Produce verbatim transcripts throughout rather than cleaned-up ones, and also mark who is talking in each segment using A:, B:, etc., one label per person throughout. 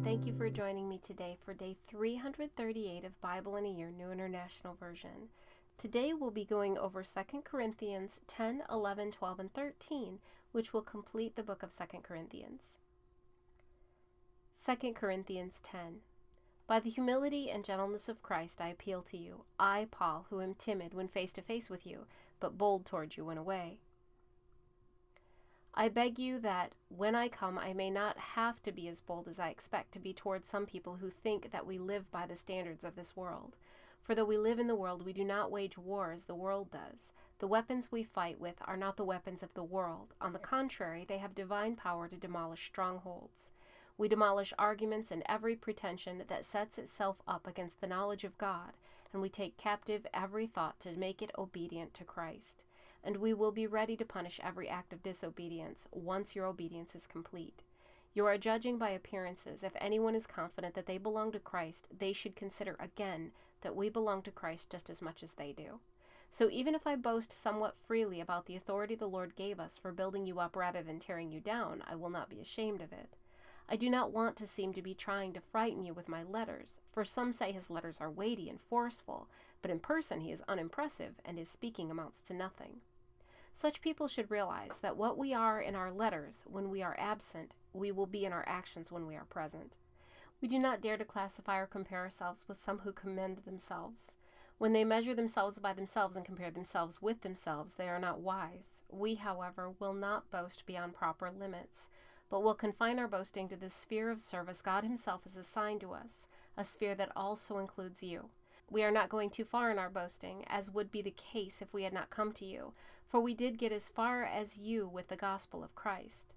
A: Thank you for joining me today for day three hundred thirty-eight of Bible in a Year, New International Version. Today we'll be going over Second Corinthians ten, eleven, twelve, and thirteen, which will complete the book of Second Corinthians. Second Corinthians ten. By the humility and gentleness of Christ I appeal to you, I, Paul, who am timid when face to face with you, but bold toward you when away. I beg you that when I come I may not have to be as bold as I expect to be towards some people who think that we live by the standards of this world. For though we live in the world, we do not wage war as the world does. The weapons we fight with are not the weapons of the world. On the contrary, they have divine power to demolish strongholds. We demolish arguments and every pretension that sets itself up against the knowledge of God, and we take captive every thought to make it obedient to Christ. And we will be ready to punish every act of disobedience once your obedience is complete. You are judging by appearances. If anyone is confident that they belong to Christ, they should consider again that we belong to Christ just as much as they do. So even if I boast somewhat freely about the authority the Lord gave us for building you up rather than tearing you down, I will not be ashamed of it. I do not want to seem to be trying to frighten you with my letters, for some say his letters are weighty and forceful, but in person he is unimpressive and his speaking amounts to nothing. Such people should realize that what we are in our letters when we are absent, we will be in our actions when we are present. We do not dare to classify or compare ourselves with some who commend themselves. When they measure themselves by themselves and compare themselves with themselves, they are not wise. We, however, will not boast beyond proper limits, but will confine our boasting to the sphere of service God himself has assigned to us, a sphere that also includes you. We are not going too far in our boasting, as would be the case if we had not come to you, for we did get as far as you with the gospel of Christ.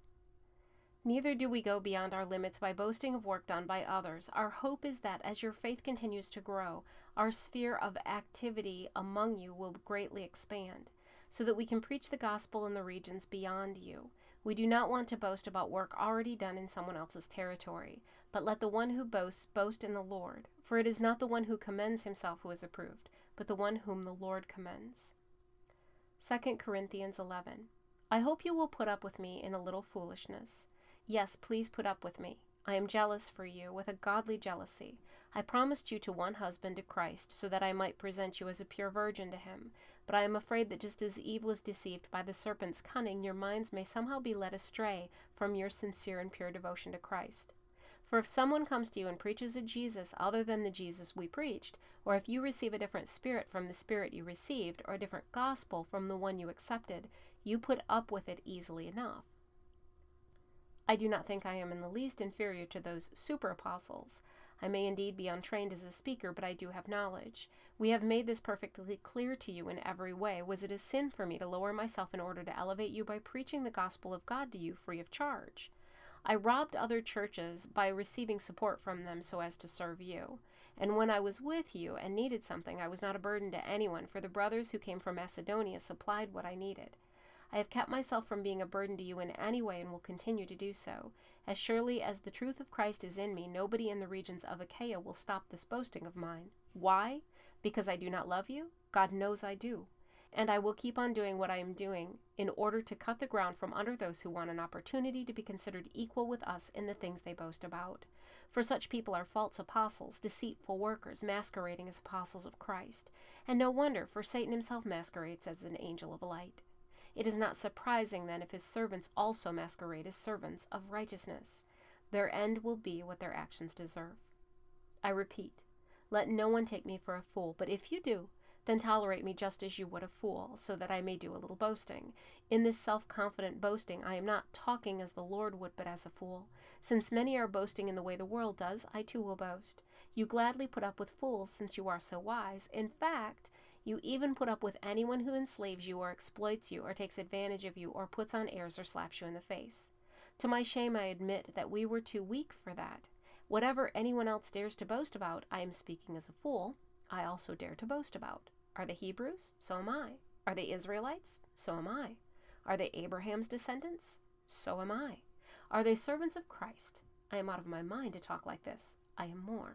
A: Neither do we go beyond our limits by boasting of work done by others. Our hope is that as your faith continues to grow, our sphere of activity among you will greatly expand, so that we can preach the gospel in the regions beyond you. We do not want to boast about work already done in someone else's territory, but let the one who boasts boast in the Lord, for it is not the one who commends himself who is approved, but the one whom the Lord commends. Second Corinthians eleven. I hope you will put up with me in a little foolishness. Yes, please put up with me. I am jealous for you with a godly jealousy. I promised you to one husband, to Christ, so that I might present you as a pure virgin to him. But I am afraid that just as Eve was deceived by the serpent's cunning, your minds may somehow be led astray from your sincere and pure devotion to Christ. For if someone comes to you and preaches a Jesus other than the Jesus we preached, or if you receive a different spirit from the spirit you received, or a different gospel from the one you accepted, you put up with it easily enough. I do not think I am in the least inferior to those super apostles. I may indeed be untrained as a speaker, but I do have knowledge. We have made this perfectly clear to you in every way. Was it a sin for me to lower myself in order to elevate you by preaching the gospel of God to you free of charge? I robbed other churches by receiving support from them so as to serve you. And when I was with you and needed something, I was not a burden to anyone, for the brothers who came from Macedonia supplied what I needed. I have kept myself from being a burden to you in any way and will continue to do so. As surely as the truth of Christ is in me, nobody in the regions of Achaia will stop this boasting of mine. Why? Because I do not love you? God knows I do. And I will keep on doing what I am doing in order to cut the ground from under those who want an opportunity to be considered equal with us in the things they boast about. For such people are false apostles, deceitful workers, masquerading as apostles of Christ. And no wonder, for Satan himself masquerades as an angel of light. It is not surprising, then, if his servants also masquerade as servants of righteousness. Their end will be what their actions deserve. I repeat, let no one take me for a fool, but if you do, then tolerate me just as you would a fool, so that I may do a little boasting. In this self-confident boasting, I am not talking as the Lord would, but as a fool. Since many are boasting in the way the world does, I too will boast. You gladly put up with fools, since you are so wise. In fact, you even put up with anyone who enslaves you or exploits you or takes advantage of you or puts on airs or slaps you in the face. To my shame, I admit that we were too weak for that. Whatever anyone else dares to boast about, I am speaking as a fool, I also dare to boast about. Are they Hebrews? So am I. Are they Israelites? So am I. Are they Abraham's descendants? So am I. Are they servants of Christ? I am out of my mind to talk like this. I am more.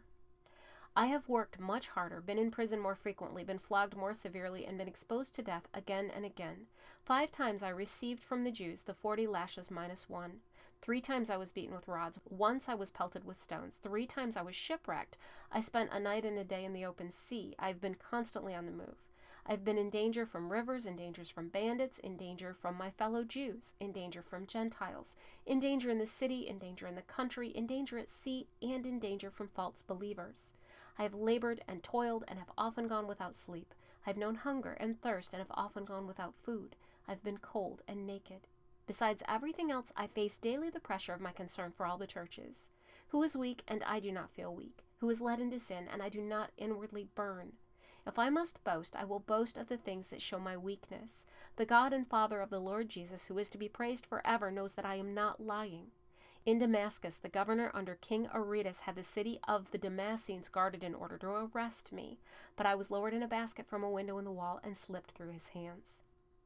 A: I have worked much harder, been in prison more frequently, been flogged more severely, and been exposed to death again and again. Five times I received from the Jews the forty lashes minus one. Three times I was beaten with rods. Once I was pelted with stones. Three times I was shipwrecked. I spent a night and a day in the open sea. I've been constantly on the move. I've been in danger from rivers, in danger from bandits, in danger from my fellow Jews, in danger from Gentiles, in danger in the city, in danger in the country, in danger at sea, and in danger from false believers. I have labored and toiled and have often gone without sleep. I have known hunger and thirst and have often gone without food. I've been cold and naked. Besides everything else, I face daily the pressure of my concern for all the churches. Who is weak, and I do not feel weak? Who is led into sin, and I do not inwardly burn? If I must boast, I will boast of the things that show my weakness. The God and Father of the Lord Jesus, who is to be praised forever, knows that I am not lying. In Damascus, the governor under King Aretas had the city of the Damascenes guarded in order to arrest me, but I was lowered in a basket from a window in the wall and slipped through his hands.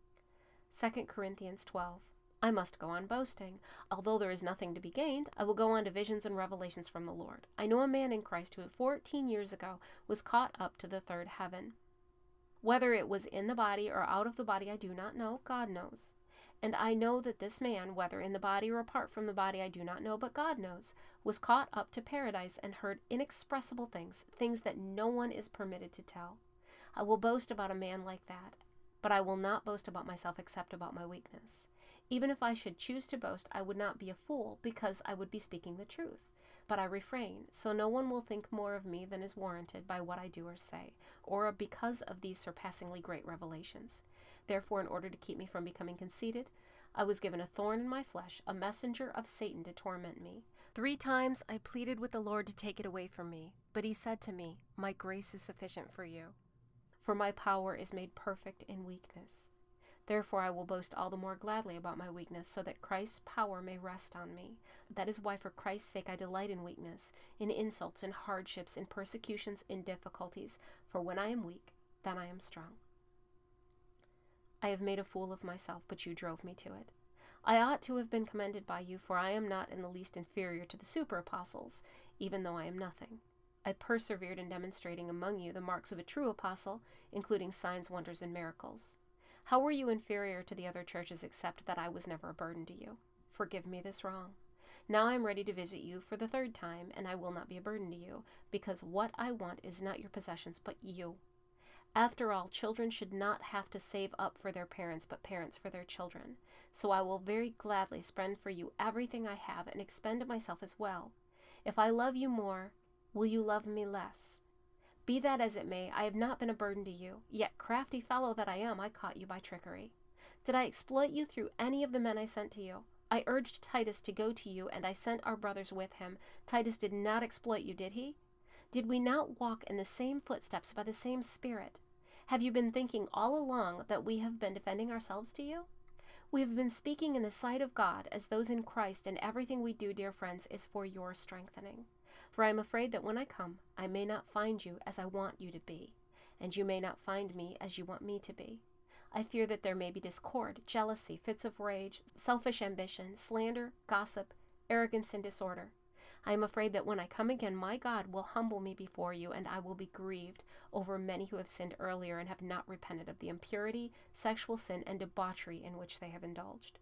A: Second Corinthians twelve. I must go on boasting. Although there is nothing to be gained, I will go on to visions and revelations from the Lord. I know a man in Christ who fourteen years ago was caught up to the third heaven. Whether it was in the body or out of the body I do not know, God knows. And I know that this man, whether in the body or apart from the body I do not know, but God knows, was caught up to paradise and heard inexpressible things, things that no one is permitted to tell. I will boast about a man like that, but I will not boast about myself except about my weakness. Even if I should choose to boast, I would not be a fool, because I would be speaking the truth. But I refrain, so no one will think more of me than is warranted by what I do or say, or because of these surpassingly great revelations. Therefore, in order to keep me from becoming conceited, I was given a thorn in my flesh, a messenger of Satan to torment me. Three times I pleaded with the Lord to take it away from me, but he said to me, "My grace is sufficient for you, for my power is made perfect in weakness." Therefore I will boast all the more gladly about my weakness, so that Christ's power may rest on me. That is why for Christ's sake I delight in weakness, in insults, in hardships, in persecutions, in difficulties. For when I am weak, then I am strong. I have made a fool of myself, but you drove me to it. I ought to have been commended by you, for I am not in the least inferior to the super-apostles, even though I am nothing. I persevered in demonstrating among you the marks of a true apostle, including signs, wonders, and miracles. How were you inferior to the other churches except that I was never a burden to you? Forgive me this wrong. Now I am ready to visit you for the third time, and I will not be a burden to you, because what I want is not your possessions, but you. After all, children should not have to save up for their parents, but parents for their children. So I will very gladly spend for you everything I have and expend myself as well. If I love you more, will you love me less? Be that as it may, I have not been a burden to you, yet crafty fellow that I am, I caught you by trickery. Did I exploit you through any of the men I sent to you? I urged Titus to go to you, and I sent our brothers with him. Titus did not exploit you, did he? Did we not walk in the same footsteps by the same Spirit? Have you been thinking all along that we have been defending ourselves to you? We have been speaking in the sight of God as those in Christ, and everything we do, dear friends, is for your strengthening. For I am afraid that when I come, I may not find you as I want you to be, and you may not find me as you want me to be. I fear that there may be discord, jealousy, fits of rage, selfish ambition, slander, gossip, arrogance, and disorder. I am afraid that when I come again, my God will humble me before you, and I will be grieved over many who have sinned earlier and have not repented of the impurity, sexual sin, and debauchery in which they have indulged.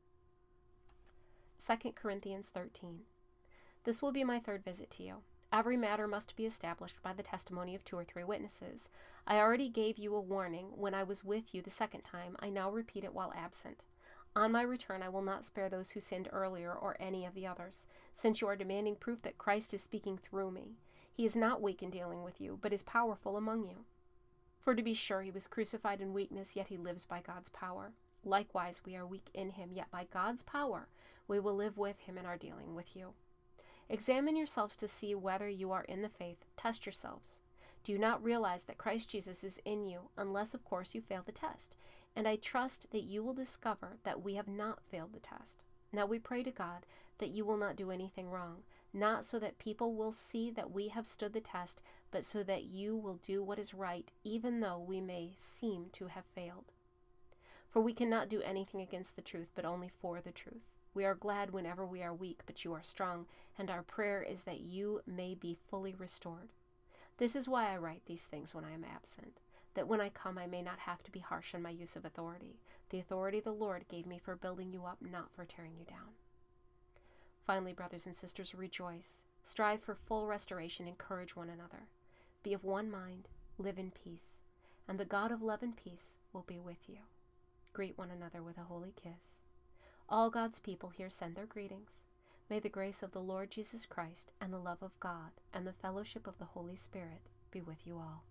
A: Second Corinthians thirteen. This will be my third visit to you. Every matter must be established by the testimony of two or three witnesses. I already gave you a warning when I was with you the second time. I now repeat it while absent. On my return, I will not spare those who sinned earlier or any of the others, since you are demanding proof that Christ is speaking through me. He is not weak in dealing with you, but is powerful among you. For to be sure, he was crucified in weakness, yet he lives by God's power. Likewise, we are weak in him, yet by God's power we will live with him in our dealing with you. Examine yourselves to see whether you are in the faith. Test yourselves. Do you not realize that Christ Jesus is in you, unless, of course, you fail the test? And I trust that you will discover that we have not failed the test. Now we pray to God that you will not do anything wrong, not so that people will see that we have stood the test, but so that you will do what is right, even though we may seem to have failed. For we cannot do anything against the truth, but only for the truth. We are glad whenever we are weak, but you are strong, and our prayer is that you may be fully restored. This is why I write these things when I am absent, that when I come I may not have to be harsh in my use of authority, the authority the Lord gave me for building you up, not for tearing you down. Finally, brothers and sisters, rejoice. Strive for full restoration, encourage one another. Be of one mind, live in peace, and the God of love and peace will be with you. Greet one another with a holy kiss. All God's people here send their greetings. May the grace of the Lord Jesus Christ and the love of God and the fellowship of the Holy Spirit be with you all.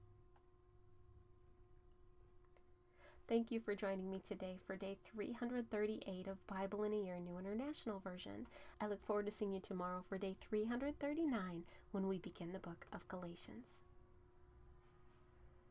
A: Thank you for joining me today for day three hundred thirty-eight of Bible in a Year, New International Version. I look forward to seeing you tomorrow for day three hundred thirty-nine when we begin the book of Galatians.